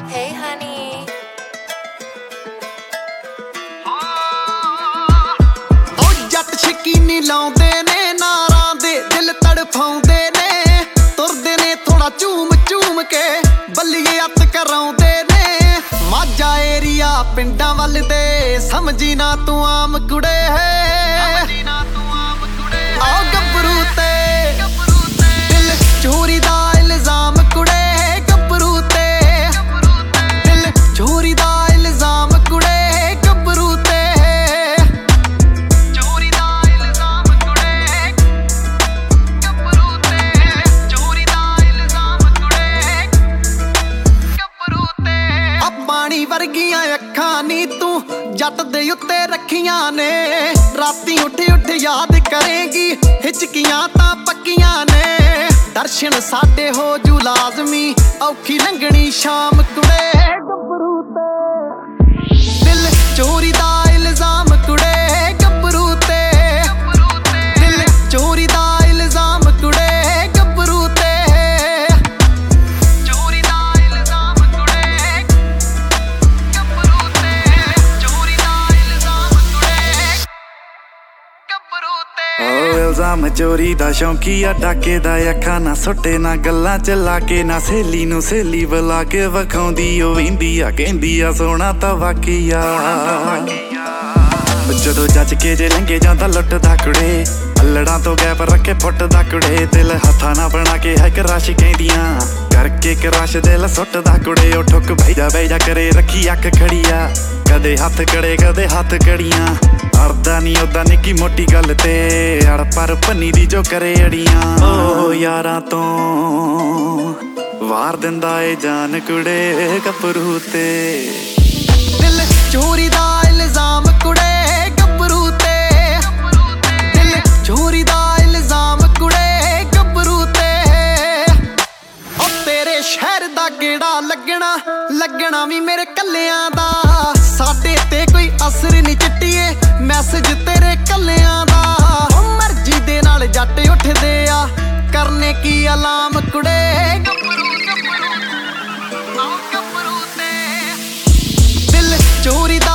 Hey honey ਓ ਜੱਟ ਸ਼ਕੀਨੀ ਲਾਉਂਦੇ ਨੇ ਨਾਰਾਂ ਦੇ ਦਿਲ ਤੜਫਾਉਂਦੇ ਨੇ ਤੁਰਦੇ ਨੇ ਥੋੜਾ ਝੂਮ ਝੂਮ ਕੇ ਬੱਲੀਏ ਅੱਤ ਕਰਾਉਂਦੇ ਨੇ ਮਾਝਾ ਏਰੀਆ ਪਿੰਡਾਂ ਵੱਲ ਦੇ ਸਮਝੀ ਨਾ ਤੂੰ ਆਮ ਕੁੜੇ ਆਓ ਗੱਭਰੂ ਤੇ ਦਿਲ ਚੋਰੀ ਦਾ ਇਲਜ਼ਾਮ ਕੁੜੇ ਗੱਭਰੂ ਤੇ ਦਿਲ ਚੋਰੀ ਦਾ ਇਲਜ਼ਾਮ ਕੁੜੇ ਗੱਭਰੂ ਤੇ ਚੋਰੀ ਦਾ ਇਲਜ਼ਾਮ ਕੁੜੇ ਗੱਭਰੂ ਤੇ ਚੋਰੀ ਦਾ ਇਲਜ਼ਾਮ ਕੁੜੇ ਗੱਭਰੂ ਤੇ ਆ ਪਾਣੀ ਵਰਗੀਆਂ ਅੱਖਾਂ ਨੀ ਤੂੰ ਜੱਟ ਦੇ ਉੱਤੇ ਰੱਖੀਆਂ ਨੇ ਰਾਤੀ ਉੱਠ ਉੱਠ ਯਾਦ ਕਰੇਗੀ ਹਿਚਕੀਆਂ ਤਾਂ ਪੱਕੀਆਂ ਨੇ ਦਰਸ਼ਨ ਸਾਡੇ ਹੋ ਜੂ ਲਾਜ਼ਮੀ ਔਖੀ ਲੰਘਣੀ ਸ਼ਾਮ ਕੁੜੇ ਗੱਭਰੂ ਤੇ ਦਿਲ ਚੋਰੀ ਦਾ ਇਲਜ਼ਾਮ ਕੁੜੇ ਗੱਭਰੂ ਤੇ ਦਿਲ ਚੋਰੀ ਦਾ ਇਲਜ਼ਾਮ ਕੁੜੇ ਗੱਭਰੂ ਤੇ ਚੋਰੀ ਦਾ ਇਲਜ਼ਾਮ ਕੁੜੇ ਗੱਭਰੂ ਤੇ ਚੋਰੀ ਦਾ ਇਲਜ਼ਾਮ ਕੁੜੇ ਗੱਭਰੂ ਤੇ ਓ ਇਲਜ਼ਾਮ ਚੋਰੀ ਦਾ ਸ਼ੌਂਕੀਆ ਡਾਕੇ ਦਾ ਅੱਖਾਂ ਨਾ ਸੁੱਟੇ ਨਾ ਗੱਲਾਂ ਚ ਲਾ ਕੇ ਨਾ ਸਹੇਲੀ ਨੂੰ ਸਹੇਲੀ ਬੁਲਾ ਕੇ ਵਿਖਾਉਂਦੀ ਉਹ ਵਹਿੰਦੀ ਆ ਕਹਿੰਦੀ ਆ ਸੋਹਣਾ ਤਾਂ ਵਾਕਿਆ ਜਦੋਂ ਜੱਜ ਕੇ ਜੇ ਲੰਘੇ ਜਾਂਦਾ ਲੁੱਟਦਾ ਕੁੜੇ ਅਲੜਾਂ ਤੋਂ ਗੈਪ ਰੱਖੇ ਫੁੱਟਦਾ ਕੁੜੇ ਦਿਲ ਹੱਥਾਂ ਨਾਲ ਬਣਾ ਕੇ ਹੈ ਕਰਾਸ਼ ਕਹਿੰਦੀਆਂ ਕਰਕੇ ਕਰਾਸ਼ ਦਿਲ ਸੁੱਟਦਾ ਕੁੜੇ ਉਹ ਠੁੱਕ ਬਹਿ ਜਾ ਕਰੇ ਰੱਖੀ ਅੱਖ ਖੜੀਆ ਕਦੇ ਹੱਥ ਕੜੇ ਕਦੇ ਹੱਥ ਕੜੀਆਂ ਅੜਦਾ ਨੀ ਓਦਾਂ ਨਿੱਕੀ ਮੋਟੀ ਗੱਲ ਤੇ ਅੜ ਪਰ ਪੰਨੀ ਦੀ ਜੋ ਕਰੇ ਅੜੀਆਂ ਓ ਯਾਰਾਂ ਤੋਂ ਵਾਰ ਦਿੰਦਾ ਏ ਜਾਨ ਕੁੜੇ ਗੱਭਰੂ ਤੇ ਦਿਲ ਚੋਰੀ ਦਾ ਇਲਜ਼ਾਮ ਕੁੜੇ ਗੱਭਰੂ ਤੇ ਦਿਲ ਚੋਰੀ ਦਾ ਇਲਜ਼ਾਮ ਕੁੜੇ ਗੱਭਰੂ ਤੇ ਓ ਤੇਰੇ ਸ਼ਹਿਰ ਦਾ ਗੇੜਾ ਲੱਗਣਾ ਵੀ ਮੇਰੇ ਕੱਲਿਆਂ ਦਾ ਸਾਡੇ ਤੇ ਕੋਈ ਅਸਰ ਨਹੀਂ ਚਿੱਟੀਏ ਮੈਸੇਜ ਤੇਰੇ ਕੱਲਿਆਂ ਦਾ ਓ ਮਰਜ਼ੀ ਦੇ ਨਾਲ ਜੱਟ ਉੱਠਦੇ ਆ ਕਰਨੇ ਕੀ ਅਲਾਮ ਕੁੜੇ ਗੱਭਰੂ ਤੇ ਦਿਲ ਚੋਰੀ